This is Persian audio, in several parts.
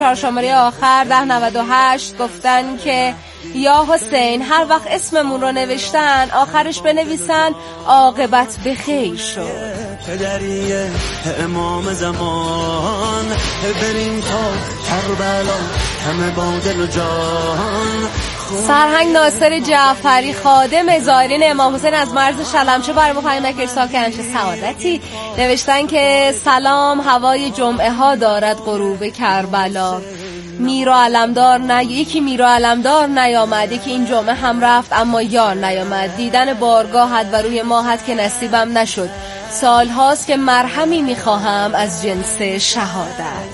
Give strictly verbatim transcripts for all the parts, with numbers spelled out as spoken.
شماره آخر ده نود و هشت گفتن که یا حسین هر وقت اسممون رو نوشتن آخرش بنویسن عاقبت بخیر شد. پدری امام زمان بریم تا کربلا همه با دل و جان. سرهنگ ناصر جعفری خادم زائرین امام حسین از مرز شلمچه برای ما پیام نکرد ساکنش سعادتی نوشتن که سلام، هوای جمعه ها دارد غروب کربلا. میرا علمدار نه یکی میرا علمدار نیامد، یکی این جمعه هم رفت اما یار نیامد. دیدن بارگاهت و روی ماهت که نصیبم نشد، سال هاست که مرهمی میخواهم از جنس شهادت.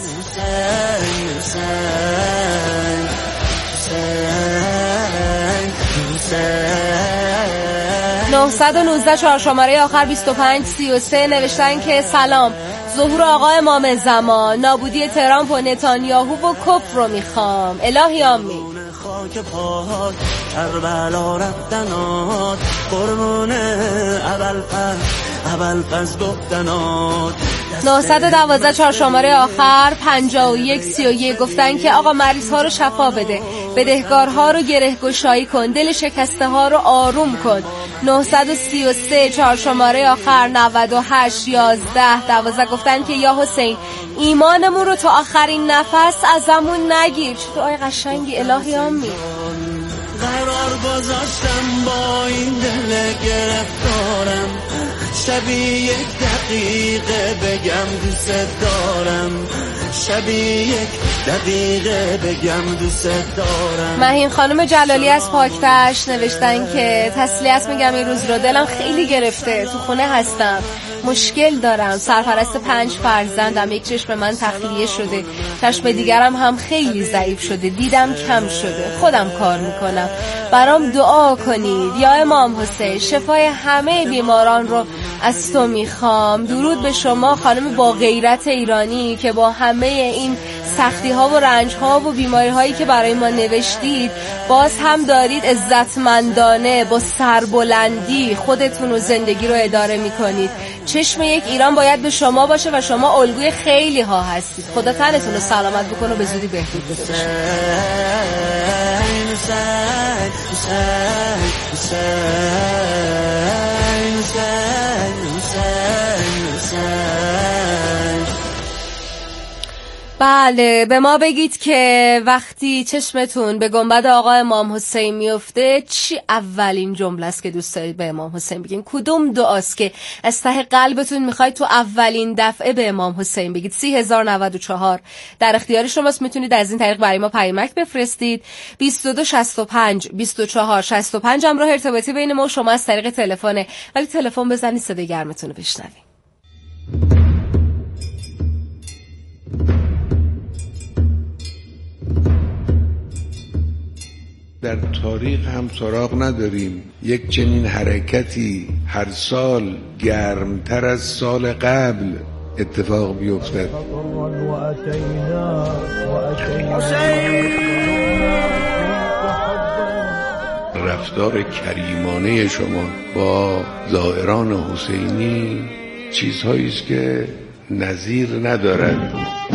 نهصد و نوزده چهار شماره آخر بیست و پنج سی و سه نوشتن که سلام، ظهور آقا امام زمان، نابودی ترامپ و نتانیاهو و کفر رو میخوام. الهی آمین. خاک پاک کربلا رفتنات قربون ابوالفضل ابوالفضل گفتنات. نهصد و دوازده چهار شماره آخر پنجاه و یک سی و یک گفتن که آقا مریض ها رو شفا بده، بدهکارها رو گره گشایی کن، دل شکسته ها رو آروم کن. نهصد و سی و سه چهار شماره آخر نود و هشت یازده دوازده گفتن که یا حسین ایمانمون رو تا آخرین نفس ازمون نگیر. چه دعای قشنگی، الهی آمین. قرار گذاشتم با این دل گرفتارم، شبی یک دقیقه بگم دوست دارم، شبی یک دقیقه بگم دوست دارم. مهین خانم جلالی از پاکتش نوشتن که تسلیت میگم این روز رو، دلم خیلی گرفته، تو خونه هستم، مشکل دارم، سرپرست پنج فرزندم، یک چشم من تخلیه شده، چشم دیگرم هم خیلی ضعیف شده، دیدم کم شده، خودم کار میکنم، برام دعا کنید یا امام حسین، شفای همه بیماران رو از تو میخوام. درود به شما خانم با غیرت ایرانی که با همه این سختی ها و رنج ها و بیماری هایی که برای ما نوشتید باز هم دارید عزتمندانه با سربلندی خودتون و زندگی رو اداره میکنید. چشم یک ایران باید به شما باشه و شما الگوی خیلی ها هستید. خدا تنتون رو سلامت بکنه و به زودی بهبود بده بشه. بله، به ما بگید که وقتی چشمتون به گنبد آقا امام حسین میفته چی اولین جمله است که دوست دارید به امام حسین بگین؟ کدوم دعاست که از ته قلبتون میخواید تو اولین دفعه به امام حسین بگید؟ سی هزار و نود و چهار در اختیار شماست، میتونید از این طریق برای ما پیامک بفرستید. بیست و دو شصت و پنج بیست و چهار شصت و پنج هم راه ارتباطی بین ما و شما از طریق تلفنه، ولی تلفن بزنید صدای گرمتون رو بشنوید. در تاریخ هم سراغ نداریم یک چنین حرکتی هر سال گرمتر از سال قبل اتفاق بیفتد. رفتار کریمانه شما با زائران حسینی چیزهایی است که نظیر ندارد.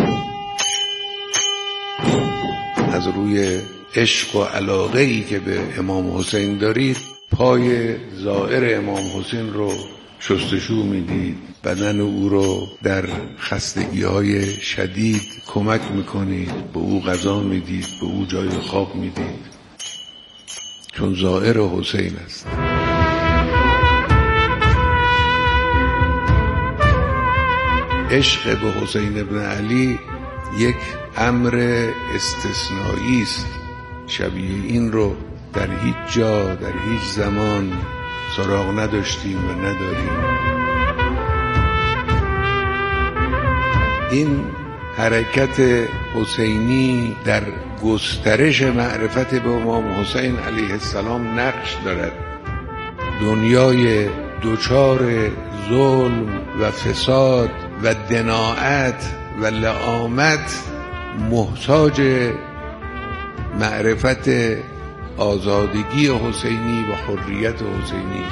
از روی عشق و علاقه‌ای که به امام حسین دارید پای زائر امام حسین رو شستشو میدید، بدن او رو در خستگی‌های شدید کمک میکنید، به او غذا میدید، به او جای خواب میدید، چون زائر حسین است. عشق به حسین ابن علی یک امر استثنایی است، شبیه این رو در هیچ جا در هیچ زمان سراغ نداشتیم و نداریم. این حرکت حسینی در گسترش معرفت به امام حسین علیه السلام نقش دارد. دنیای دوچار ظلم و فساد و دناعت و لعامت محتاج معرفت آزادگی حسینی و حریت حسینی.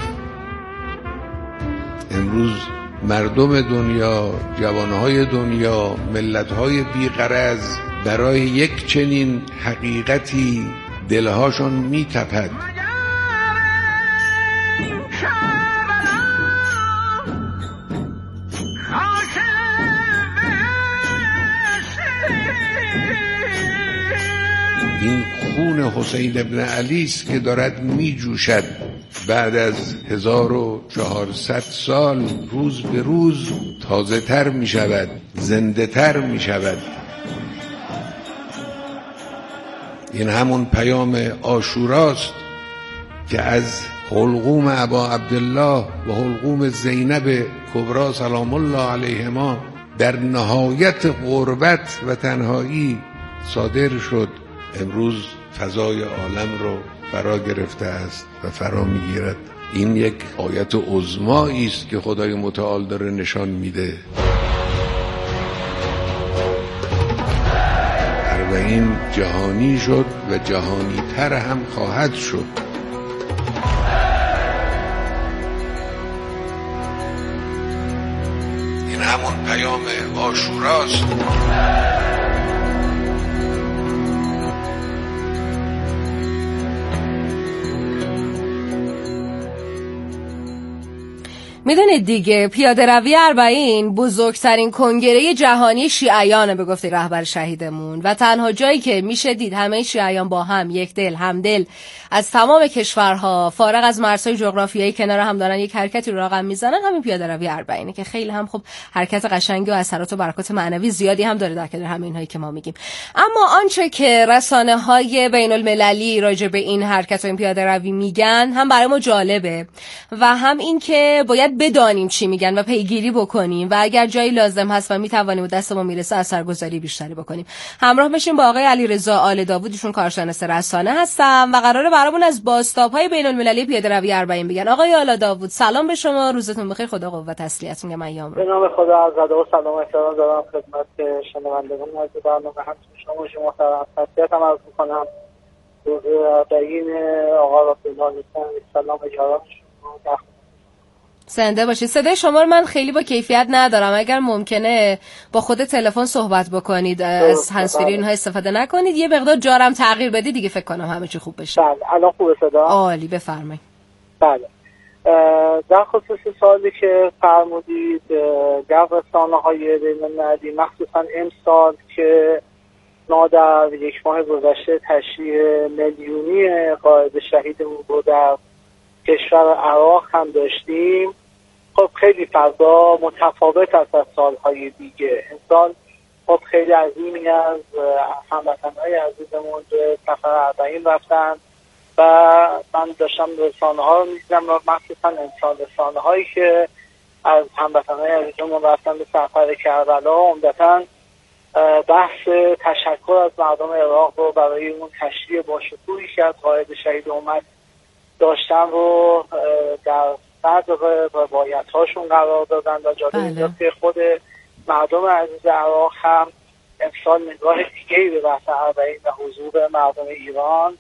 امروز مردم دنیا، جوانهای دنیا، ملتهای بیغرض برای یک چنین حقیقتی دلهاشون میتپد. این خون حسین ابن علی است که دارد می جوشد بعد از هزار و چهارصد سال، روز به روز تازه تر می شود، زنده تر می شود. این همون پیام عاشوراست که از حلقوم ابا عبدالله و حلقوم زینب کبری سلام الله علیهما در نهایت غربت و تنهایی صادر شد. امروز فضای عالم رو فرا گرفته است و فرا میگیرد. این یک آیت عظمایی است که خدای متعال داره نشان میده. اربعین جهانی شد و جهانی تر هم خواهد شد. این همون پیام عاشوراست. میدونید دیگه پیاده روی اربعین بزرگترین کنگره جهانی شیعیانه به گفته رهبر شهیدمون و تنها جایی که میشه دید همه شیعیان با هم یک دل همدل از تمام کشورها فارغ از مرزهای جغرافیایی کنار هم دارن یک حرکتی رو رقم میزنن، همین پیاده روی اربعینه که خیلی هم خب حرکت قشنگی و اثرات و برکات معنوی زیادی هم داره در کنار همه اینایی که ما میگیم. اما آنچه که رسانه‌های بین المللی راجع به این حرکت و این پیاده روی میگن هم برای ما جالبه و هم این که باید بدانیم چی میگن و پیگیری بکنیم و اگر جایی لازم هست و میتوانیم و دست ما میرسه اثرگذاری بیشتری بکنیم. همراه بشیم با آقای علیرضا آل داوود، ایشون کارشناس رسانه هستن و قراره برامون از بازتاب‌های بین‌المللی پیاده‌روی اربعین بگن. آقای آل داوود سلام به شما، روزتون بخیر، خدا قوت تسلیت میگم ایام رو. به نام خدا عزیز و سلام و احترام دارم خدمت شنوندگان عزیز برنامه، همچنین شما شما محترم تسلیت هم عرض می‌کنم. روز اربعین آقا رسول الله سلام و یاران شما زنده باشید. صدای شما رو من خیلی با کیفیت ندارم، اگر ممکنه با خود تلفن صحبت بکنید، از هندزفری اینها استفاده نکنید، یه مقدار جارم تغییر بدید دیگه فکر کنم همه چی خوب بشه. بله الان خوبه صدا؟ عالی، بفرمایید. بله در خصوص سوالی که فرمودید در رسانه‌های بین‌المللی مخصوصا امسال که ما در یک ماه گذشته تشییع میلیونی قائد شهیدمون رو در کشور عراق هم داشتیم، خب خیلی فضا متفاوت است از سالهای دیگه. امسال خب خیلی عظیمی از هموطنهای عزیزمون به سفر اربعین رفتن و من داشتم رسانه ها رو می‌دیدم و مخصوصا امسال رسانه هایی که از هموطنهای عزیزمون رفتن به سفر کربلا عمدتاً بحث تشکر از مردم عراق رو برای اون تشرییع باشکوهی که از قائد شهید امت داشتن رو در صدر روایت هاشون قرار دادن و جالب که خود مردم عزیز عراق هم امسال نگاه دیگه‌ای به بحث اربعین و حضور مردم ایران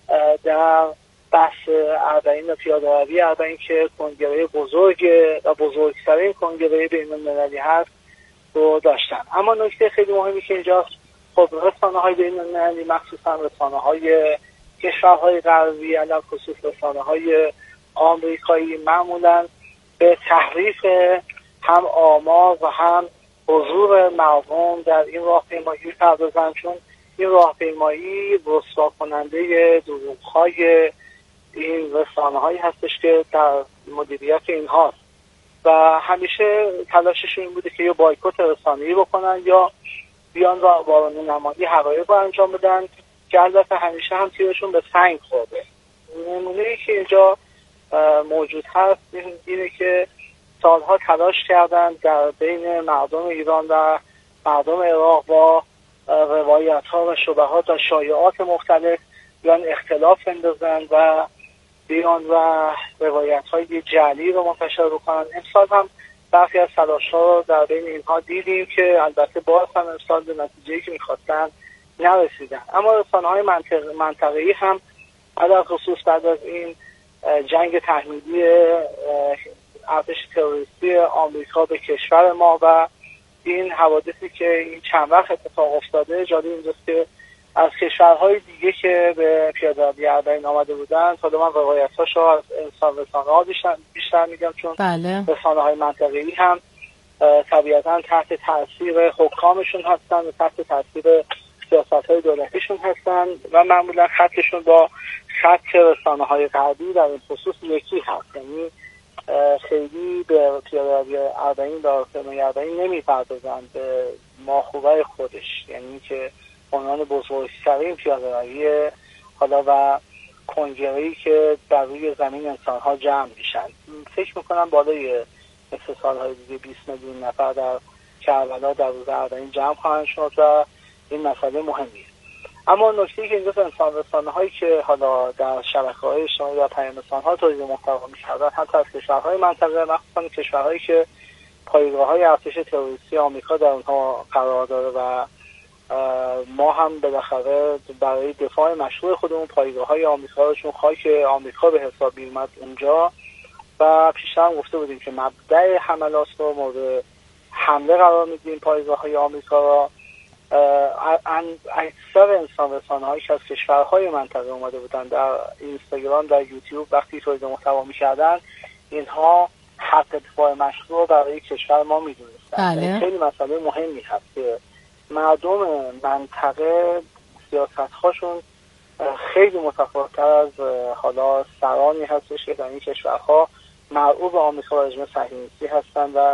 در بحث اربعین و پیاده‌روی اربعین که کنگره بزرگ و بزرگترین کنگره بین‌المللی هست رو داشتن. اما نکته خیلی مهمی که اینجا خب رسانه‌های بین‌المللی مخصوصا رسانه‌های کشورهای غربی علاوه خصوص رسانه‌های آمریکایی معمولاً به تحریف هم آمار و هم حضور مردم در این راهپیمایی می‌پردازند، چون این راهپیمایی رسوا کننده دروغ‌های این رسانه‌هایی هستش که در مدیریت اینهاست و همیشه تلاششون این بوده که یا بایکوت رسانه‌ای بکنن یا بیان و بارون‌نمایی حقایق رو انجام بدن که البته همیشه هم تیرشون به سنگ خورده. نمونه‌ای که اینجا موجود هست اینه که سالها تلاش کردن در بین مردم ایران و مردم عراق با روایت‌ها و شبهات و شایعات مختلف بیان اختلاف اندازن و بیان و روایت‌های جعلی رو منتشر بکنن. امسال هم برخی از تلاش‌ها رو در بین اینها دیدیم که البته باز هم امسال به نتیجه‌ای که می‌خواستن نرسیدن. اما رسانه‌های منطق منطقه‌ای هم علاوه خصوص بعد از این جنگ تحمیلی ارتش تروریستی آمریکا به کشور ما و این حوادثی که این چند وقت اتفاق افتاده جالب اینجاست که از کشورهای دیگه که به پیاده‌روی اربعین آمده بودن، حالا من روایت‌هاشو از انسان رسانه‌ها بیشتر, بیشتر میگم چون بله. رسانه‌های منطقه‌ای هم طبیعتاً تحت تاثیر حکامشون هستن و تحت تاثیر سیاست‌های دولتیشون هستن و معمولا خطشون با خط رسانه‌های غربی در این خصوص یکی هست. یعنی خیلی به پیاده‌روی اربعین و راهپیمایی اربعین نمی‌پردازن به ماخوضه خودش، یعنی که عنوان بزرگترین پیاده‌روی حالا و کنگره‌ای که در روی زمین انسان‌ها جمع میشن. فکر می‌کنم بالای مثل سال‌های دیگه بیست میلیون نفر در کربلا در روز اربعین جمع خواهند شد و این مسئله مهمیه. اما نکته‌ای که اینجا انسان رسانه‌هایی که حالا در شبکه‌های اجتماعی و پیام رسانه‌ها تولید محتوا می‌کردن، حتی از کشورهای منطقه، مخصوصاً کشورهایی که پایگاه‌های ارتش تروریستی آمریکا در اونها قرار داره و ما هم بالاخره برای دفاع مشروع خودمون پایگاه‌های آمریکا رو، چون خاک آمریکا به حساب می‌اومد اونجا و پیشتر هم گفته بودیم که مبدأ حملات رو مورد حمله قرار میدیم پایگاه‌های آمریکا را. اکثر انسان رسانه‌هایی که از کشورهای منطقه اومده بودن در اینستاگرام، در یوتیوب وقتی تولید محتوا می‌کردن، اینها حق دفاع مشروع برای کشور ما می‌دونستن. بله. خیلی مسئله مهمی هست که مردم منطقه سیاست‌هاشون خیلی متفاوت‌تر از حالا سرانی هستش که در این کشورها مرعوب آمریکا و رژیم صهیونیستی هستن و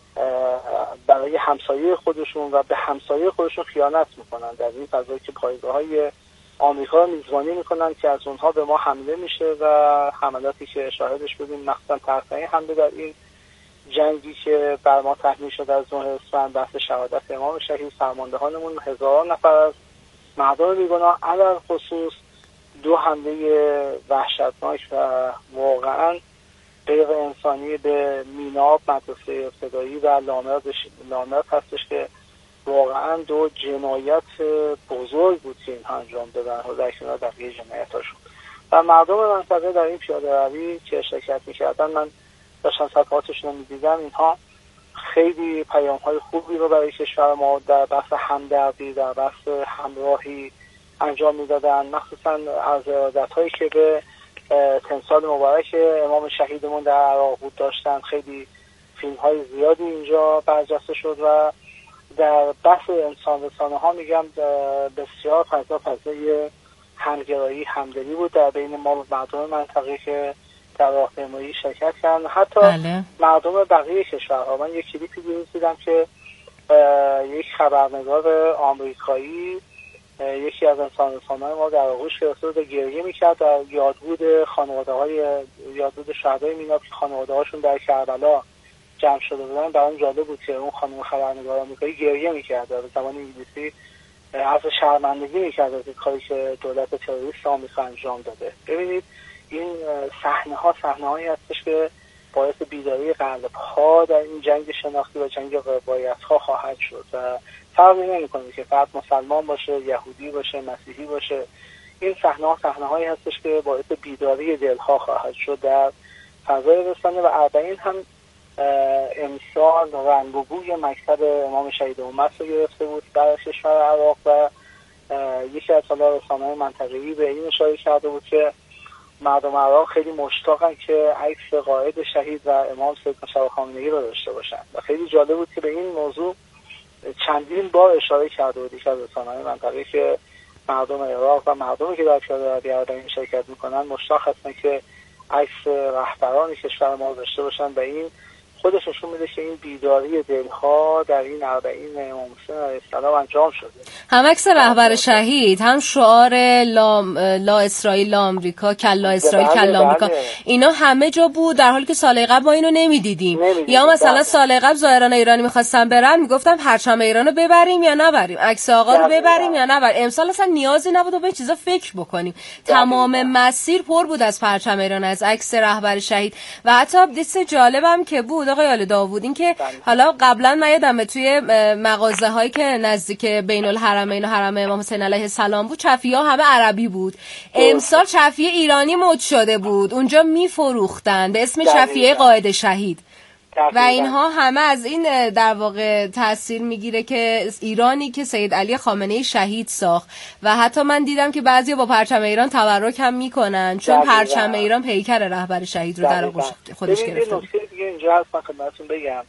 برای همسایه خودشون و به همسایه خودشون خیانت میکنن در این فضایی که پایگاه‌های آمریکا رو میزبانی میکنن که از اونها به ما حمله میشه و حملاتی که شاهدش بودیم، مخصوصا ترتیب حمله در این جنگی که بر ما تحمیل شده از نه اسفند، بحث شهادت امام شهید، فرماندهانمون هزاران نفر از مردم بیگناه، علل خصوص دو حمله وحشتناک و واقعا غیر انسانی به میناب، مدرسه ابتدایی و لامرد لامرد هستش که واقعا دو جنایت بزرگ بود که اینها انجام دادن و در کنار بقیه جنایتاشون. و مردم منطقه در این پیاده‌روی که شرکت می‌کردن، من داشتم صفحاتشون رو می‌دیدم، اینها خیلی پیام‌های خوبی رو برای کشور ما در بحث همدردی، در بحث همراهی انجام می‌دادن، مخصوصاً از ارادت‌هایی که به تمثال مبارک امام شهیدمون در عراق بود داشتن. خیلی فیلم‌های زیادی اینجا برجسته شد و در بحث انسان رسانه ها میگم بسیار فضا فضای همگرایی، همدلی بود در بین ما و مردم منطقه که در راهپیمایی شرکت کردن، حتی بله. مردم بقیه کشورها. من یک کلیپی دیروز دیدم که یک خبرنگار آمریکایی یکی از انسان رسانه‌های ما در آغوش گرفته بود و گریه میکرد در یادبود خانواده‌های یادبود شهدای میناب که خانواده‌هاشون در کربلا جمع شده بودن. برام جالب بود که اون خانم خبرنگار آمریکایی گریه میکرد به زبان انگلیسی، از شرمندگی میکرد از کاری که دولت تروریست آمریکا انجام داده. ببینید این صحنه‌ها صحنه‌هایی هستش که باعث بیداری قلب‌ها در این جنگ شناختی و جنگ روایت‌ها خواهد شد و فرقی نمی‌کنه که فرد مسلمان باشه، یهودی باشه، مسیحی باشه. این صحنه‌ها صحنه‌هایی هستش که باعث بیداری دل‌ها خواهد شد در فضای رسانه. و اربعین هم امسال رنگ و بوی مکتب امام شهید امت رو گرفته بود در کشور عراق و یکی از حالا رسانه‌های منطقه‌ای به این اشاره کرده بود که مردم عراق خیلی مشتاقن که عکس قائد شهید و امام سید مصطفی خامنه‌ای رو داشته باشن و خیلی جالب بود که به این موضوع چندین بار اشاره کرده بود یکی از رسانه‌های منطقه‌ای که مردم عراق و مردمی که در پیاده‌روی اربعین شرکت می‌کنن مشتاق هستن که عکس رهبران کشور ما داشته باشن و این خودش نشون میده که این بیداری دلها در این اربعین امام حسین علیه السلام انجام شده. هم عکس رهبر شهید، هم شعار لا, لا اسرائیل لا آمریکا، کلا اسرائیل کلا آمریکا، اینا همه جا بود، در حالی که سال قبل ما اینو نمیدیدیم. یا مثلا سال قبل زائران ایرانی میخواستن برن، میگفتم پرچم ایرانو ببریم یا نبریم، عکس آقا رو ببریم یا نبریم. امسال اصلا نیازی نبود به چیزا فکر بکنیم، تمام مسیر پر بود از پرچم ایران، از عکس رهبر شهید. و حتی دیس جالبم که بود آقای آل داوود، این که حالا قبلا من یادمه توی مغازه هایی که نزدیک بین الحرمین و حرم امام حسین علیه السلام بود چفیه ها همه عربی بود. امسال چفیه ایرانی مد شده بود، اونجا میفروختن به اسم چفیه قائد شهید. و اینها همه از این در واقع تاثیر میگیره که ایرانی که سید علی خامنه‌ای شهید ساخت و حتی من دیدم که بعضیا با پرچم ایران تبرک هم میکنن چون دقیقا. پرچم ایران پیکر رهبر شهید رو در آغوش خودش گرفته. نکته دیگه اینجا هست من خدمتتون بگم،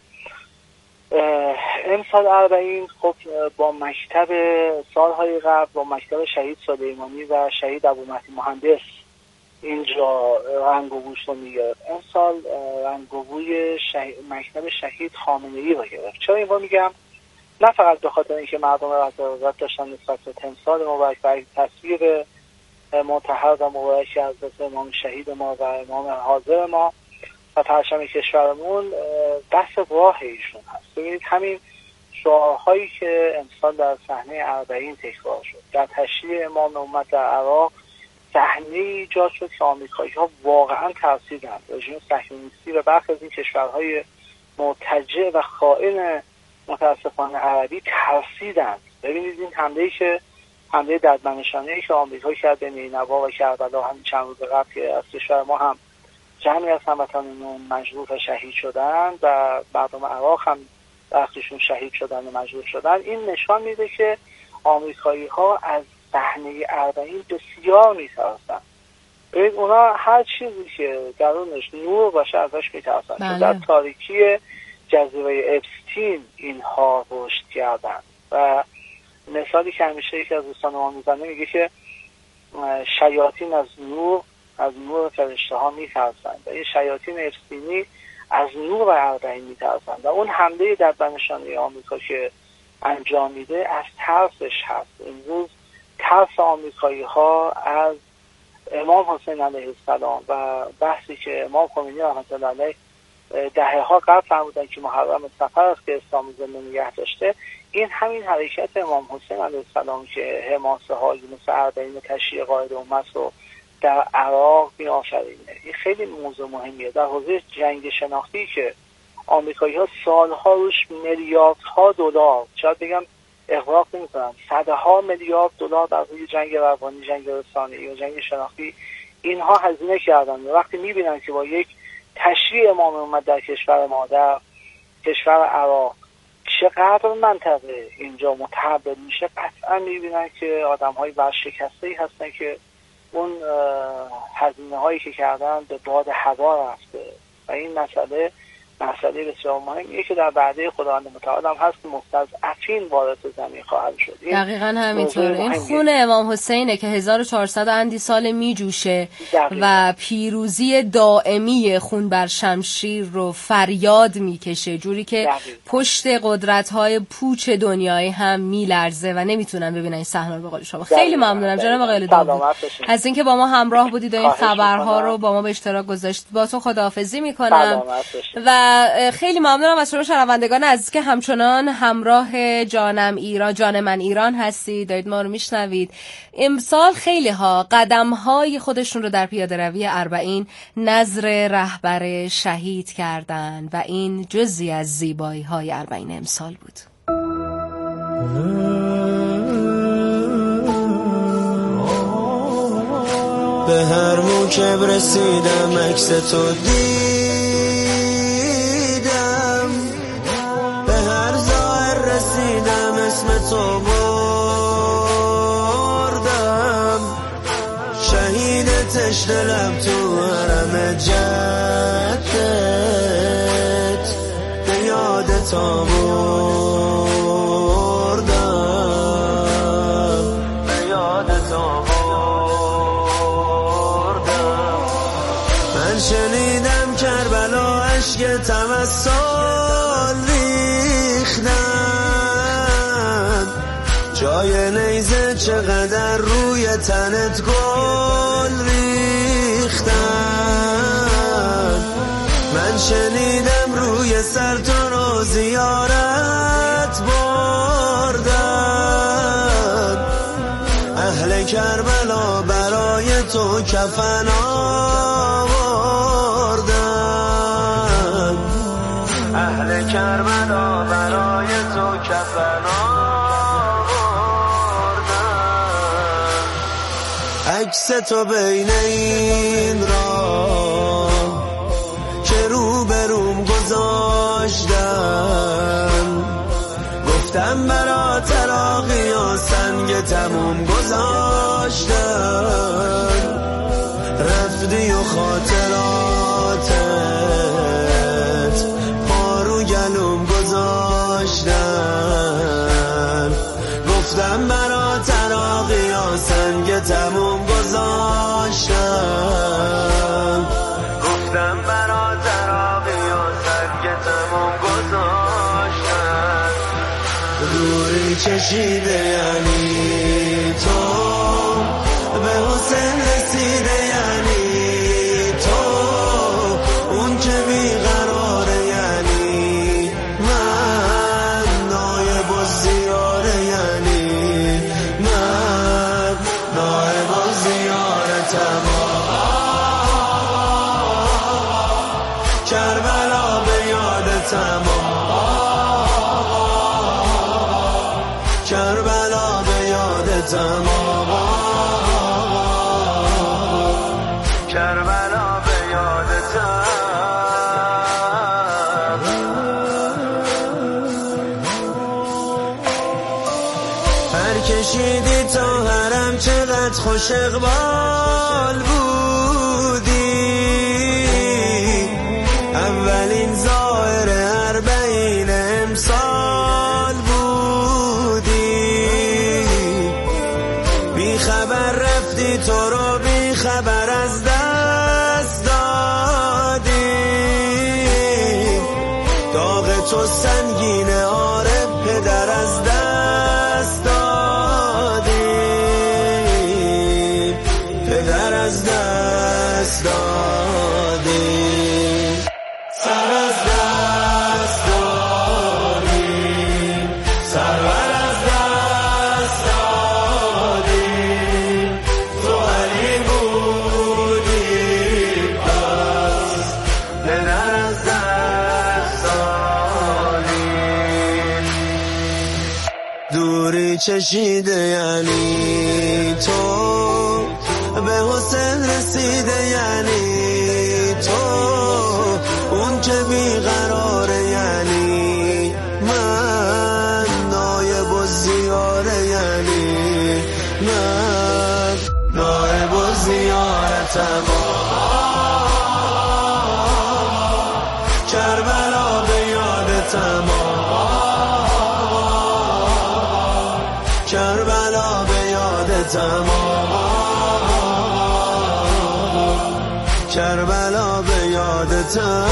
امسال اربعین خب با مکتب سالهای قبل با مکتب شهید سلیمانی و شهید ابومهدی مهندس اینجا رنگ و بوش رو میگرفت. امسال رنگ و بوی شهید، مکتب شهید خامنه‌ای رو گرفت. چرا این رو میگم؟ نه فقط به خاطر اینکه مردم رضایت داشتن نسبت به تمثال مبارک و تصویر مطهر و مبارک حضرت امام شهید ما و امام حاضر ما و پرچم کشورمون دست راه ایشون هست. ببینید همین شعارهایی که امسال در صحنه اربعین تکرار شد، در تشییع امام امت در عراق صحنه ایجاد شد که آمریکایی‌ها واقعا ترسیدند. رژیم صهیونیستی و برخی از این کشورهای مرتجع و خائن متاسفانه عربی ترسیدند. ببینید این حمله‌ای که حمله ددمنشانه‌ای که آمریکا کرد به نینوا و کربلا همین چند روز قبل که از کشور ما هم جمعی از هموطنان مجروح و شهید شدن و مردم عراق هم وقتشون شهید شدن و مجروح شدن، این نشان میده که آمریکایی‌ها از صحنه اربعین بسیار میترسن. ببینید اونا هر چیزی که درونش نور باشه ازش میترسن. بله. در تاریکی جزیره اپستین اینها رشد کردن و مثالی که همیشه یکی از دوستان ما میزنه میگه که شیاطین از نور از نور فرشته ها میترسن و این شیاطین اپستینی از نور اربعین میترسن و اون حمله در بنشانه آمریکا که انجام میده از ترسش هست. امروز ترس آمریکایی ها از امام حسین علیه السلام و بحثی که امام خمینی رحمت الله علیه دهه ها قبل فرمودن که محرم سفر است که اسلام زنده نگه داشته، این همین حرکت امام حسین علیه السلام که حماسه های مثل اربعین تشییع قائد امت رو در عراق می‌آفرینه. این خیلی موضوع مهمیه. در حوزه جنگ شناختی که آمریکایی ها سالها روش میلیاردها دلار، شاید بگم اغراق نمی‌کنم، صدها میلیارد دلار در روی جنگ روانی، جنگ رسانه‌ای و جنگ شناختی اینها هزینه کردن. وقتی می‌بینن که با یک تشییع امام امت در کشور ما، در کشور عراق، چقدر منطقه اینجا متحول میشه، قطعا می‌بینن که آدم‌های ورشکسته‌ای هستن که اون هزینه هایی که کردن به باد هوا رفته و این مسئله مسئله بسیار مهمیه که در وعده خداوند متعال هم هست که مستضعفین وارد زمین خواهد شد. دقیقاً همینطور. این خون امام حسینه که هزار و چهارصد اندی سال می جوشه و پیروزی دائمی خون بر شمشیر رو فریاد میکشه، جوری که دقیقا. پشت قدرت‌های پوچ دنیای هم میلرزه و نمیتونن ببینن این صحنه رو. به قول شما خیلی ممنونم جناب آقای داوود از اینکه با ما همراه بودید و این خبرها رو با ما به اشتراک گذاشتید. باهاتون خداحافظی میکنم و خیلی ممنونم از شما شنوندگان عزیز که همچنان همراه جانم ایران جان من ایران هستید، دارید ما رو میشنوید. امسال خیلی ها قدم های خودشون رو در پیاده روی اربعین نظر رهبر شهید کردن و این جزئی از زیبایی های اربعین امسال بود. به هر موکب رسیدم عکس تو دیدم، به هر ظاهر رسیدم اسم تو بردم، شهید تشنه لب تو حرم جدت به یاد تو بردم، به یاد تو شنیدم کربلا اشک تمثال ریختن، جای نیزه چقدر روی تنت گل ریختن، من شنیدم روی سر تو رو زیارت بردن، اهل کربلا برای تو کفن اهل کربلا برای تو کفن آوردن، عکس تو بین این راه که رو بروم گذاشتم، تموم گذاشتن، رفتی و خاطراتت پا رو گلوم گذاشتن. گفتم برا تراقی ها سنگ تموم گذاشتن، گفتم برا تراقی ها سنگ تموم گذاشتن. دوری کشیده یعنی تو به حسین رسیده، یعنی تو اون که بیقراره، یعنی من نایب و زیاره، یعنی من نایب و زیارتم. کربلا به یادتم، کربلا به یادتم، کربلا به یادتم. هر کشیدی تا حرم چقدر خوش اقبال بودی، اولین زائر اربعین امسال بودی. بی خبر رفتی تو رو بی خبر از دست دادی، داغ تو سنگینه آره پدر از دست دادی، پدر از دست دادی. سر از دست دادیم، سرور از دست دادیم، تو علی بودی پس پدر از دست دادیم. دوری چشیده یعنی تو به حسین رسیده، یعنی تو اون که بیقراره، یعنی من نایب و زیاره، یعنی من نایب و زیارتم. کربلا به یادتم، کربلا به یادتم، کربلا به یادتم.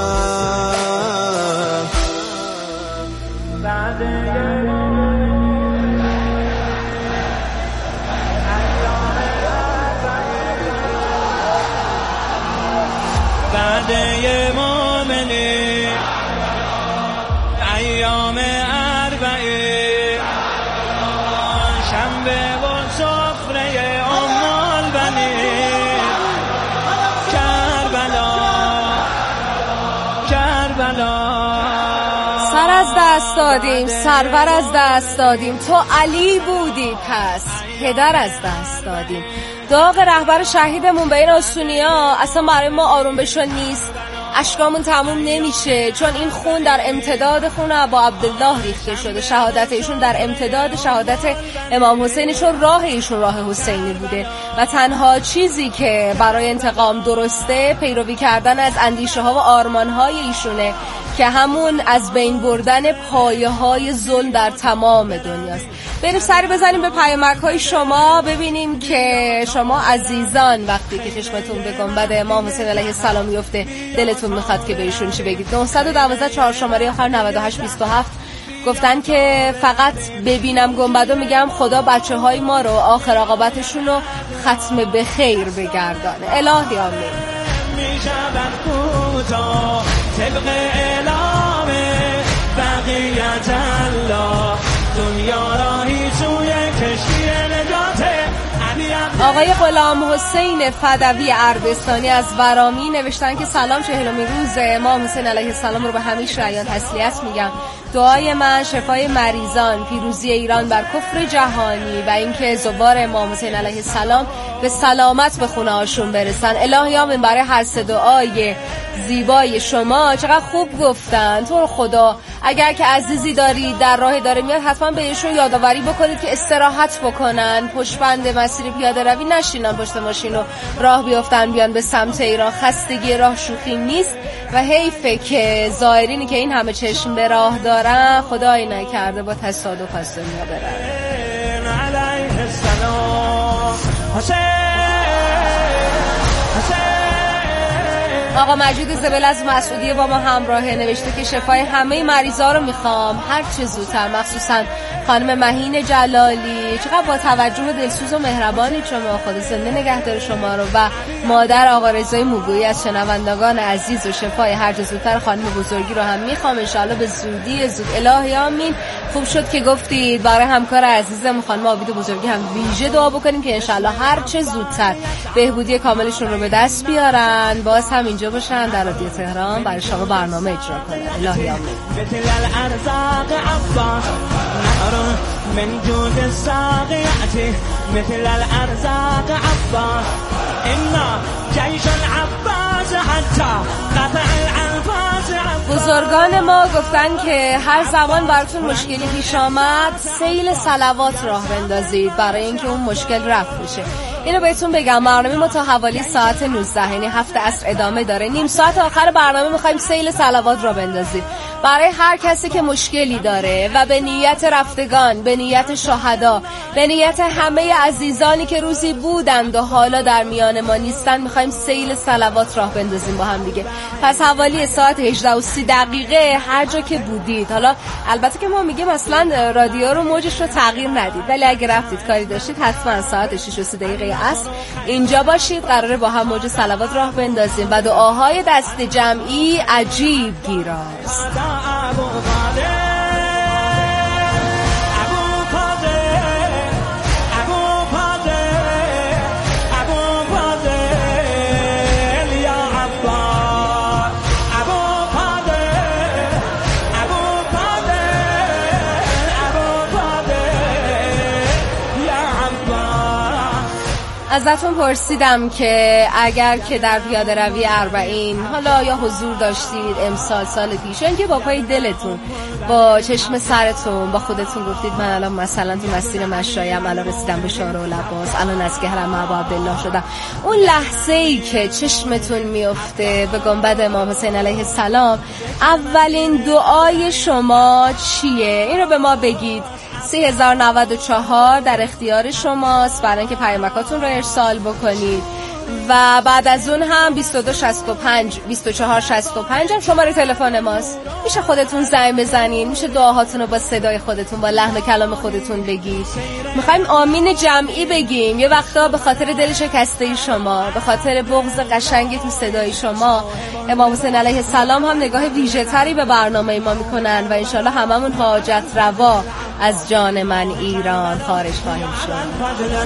بعده مومنی ایام اربعه، شنبه و سفره امال بنی کربلا، کربلا. سر از دست دادیم، سرور از دست دادیم، تو علی بودی پس پدر از دست دادیم. داغ رهبر شهیدمون به این آسونیا اصلا برای ما آروم بشو نیست. اشکامون تموم نمیشه، چون این خون در امتداد خون ابا عبدالله ریخته شده. شهادت ایشون در امتداد شهادت امام حسین، چون راه ایشون راه حسینی بوده و تنها چیزی که برای انتقام درسته پیروی کردن از اندیشه ها و آرمان های ایشونه که همون از بین بردن پایه های ظلم در تمام دنیاست. بریم سری بزنیم به پیامک های شما، ببینیم که شما عزیزان وقتی که چشمتون به گنبد امام حسین علیه السلام میفته دلتون میخواد که به ایشون چی بگید. نه یک دو چهار شماره آخر نود و هشت بیست و هفت گفتن که فقط ببینم گنبدو میگم خدا بچه های ما رو آخر عاقبتشون رو ختم به خیر بگردانه. الهی آمین. میشود کوتا طبق اعلام بقیت الله، دنیا راهی سوی کشتی نجات. آقای غلام حسین فدوی اردستانی از ورامی نوشتن که سلام، چهلمین روز امام حسین علیه السلام رو به همه شیعیان تسلیت میگم. دعای من شفای مریضان، پیروزی ایران بر کفر جهانی و اینکه زوار امام حسین علیه السلام به سلامت به خونه هاشون برسن. الهی آمین. برای هر سه دعای زیبای شما چقدر خوب گفتن. تو رو خدا اگر که عزیزی دارید در راه داره میاد حتما بهشون یادآوری بکنید که استراحت بکنن، پشت بند مسیر پیاده روی نشینن، پشت ماشین رو راه بیافتن بیان به سمت ایران. خستگی راه شوخی نیست و حیفه که زائرینی که این همه چشم به راه دارن خدایی نکرده با تصادف از دنیا برن. آقا مجید زبل از مسعودیه با ما همراهه، نوشته که شفای همه مریضا رو میخوام هر چه زودتر، مخصوصا خانم مهین جلالی. چقدر با توجه و دلسوز و مهربانی شما، خدا زنده نگهدار شما رو. و مادر آقا رضای موگویی از شنوندگان عزیز و شفای هر چه زودتر خانم بزرگی رو هم میخوام ان شاءالله به زودی زود. الهی آمین. خوب شد که گفتید برای همکار عزیزم خانم عابد بزرگی هم ویژه دعا بکنیم که ان شاءالله هر چه زودتر بهبودی کاملشون رو به دست بیارن، باز هم اینجا باشن در رادیو تهران برای شما برنامه اجرا کنن. الهی آمین. من جود الساقيات مثل الأرزاق عباس إنا جيش العباس حتى قطع الأنفاس عباس. بزرگان ما گفتن که هر زمان براتون مشکلی پیش آمد سیل صلوات راه بندازید برای اینکه اون مشکل رفع بشه. اینو بهتون بگم برنامه ما تا حوالی ساعت نوزده یعنی هفت عصر ادامه داره. نیم ساعت آخر برنامه میخوایم سیل صلوات را بندازیم برای هر کسی که مشکلی داره و به نیت رفتگان، به نیت شهدا، به نیت همه عزیزانی که روزی بودند و حالا در میان ما نیستن، میخوایم سیل صلوات راه بندازیم با هم دیگه. پس حوالی ساعت هجده و سی دقیقه هر جا که بودید، حالا البته که ما میگیم اصلا رادیو رو موجش رو تغییر ندید، ولی اگه رفتید کاری داشتید حتما ساعت شش و سی دقیقه عصر اینجا باشید. قراره با هم موج صلوات راه بندازیم و دعاهای دست جمعی عجیب گیراست. ازتون پرسیدم که اگر که در پیاده روی اربعین حالا یا حضور داشتید امسال، سال پیش، اینکه با پای دلتون، با چشم سرتون، با خودتون گفتید من الان مثلا تو مسیر مشایم، الان رسیدم به شارع العباس، الان از حرم ابو عبدالله شدم، اون لحظه ای که چشمتون میفته به گنبد امام حسین علیه السلام، اولین دعای شما چیه؟ این رو به ما بگید. سه هزار و نود و چهار در اختیار شماست برای اینکه پیامکاتون رو ارسال بکنید و بعد از اون هم بیست و دو شصت و پنج بیست و چهار شصت و پنج هم شماره تلفن ماست. میشه خودتون زنگ بزنین، میشه دعاهاتون رو با صدای خودتون، با لحن و کلام خودتون بگید. میخوایم آمین جمعی بگیم. یه وقتا به خاطر دل شکسته شما، به خاطر بغض قشنگ تو صدای شما، امام حسین علیه السلام هم نگاه ویژه تری به برنامه ما میکنن و انشالله هممون حاجت روا از جان من ایران خارج خواهیم شد.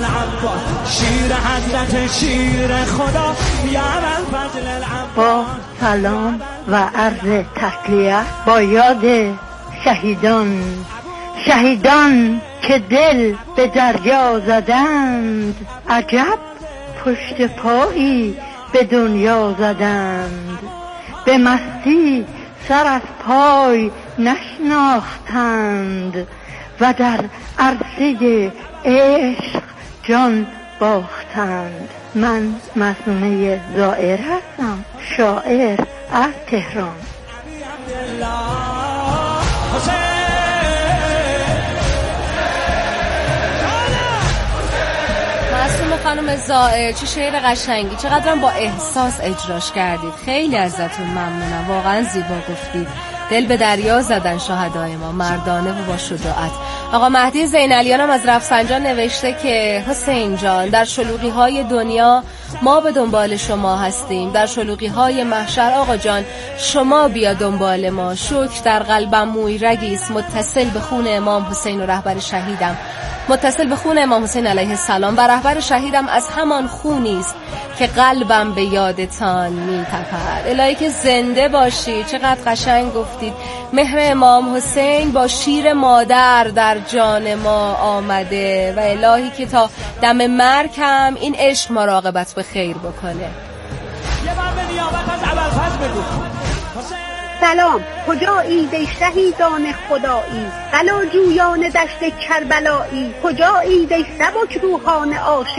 با سلام و عرض تسلیت با یاد شهیدان، شهیدان که دل به دریا زدند، عجب پشت پایی به دنیا زدند، به مستی سر از پای نشناختند و در عرصه عشق جان باختند. من مظنونه زائر هستم، شاعر از تهران. معصومه خانم زائر، چه شعر قشنگی، چقدر با احساس اجراش کردید. خیلی ازتون ممنونم، واقعا زیبا گفتید. دل به دریا زدن شهدای ما، مردانه و با شجاعت. آقا مهدی زینالیان هم از رفسنجان نوشته که حسین جان، در شلوغی های دنیا ما به دنبال شما هستیم، در شلوغی های محشر آقا جان شما بیا دنبال ما. شکر در قلبم موی رگیست متصل به خون امام حسین و رهبر شهیدم، متصل به خون امام حسین علیه السلام و رهبر شهیدم از همان خونیست که قلبم به یادتان میتپد. الهی که زنده باشی. چقدر قشنگ گفتی. گفتید مهر امام حسین با شیر مادر در جان ما آمده و الهی که تا دم مرگ هم این عشق مراقبت به خیر بکنه. یه بار به نیابت از ابوالفضل بگو. سلام، کجایید ای شهیدان خدایی، بلا جویان دشت کربلایی، کجایید ای سبک روحان عاشق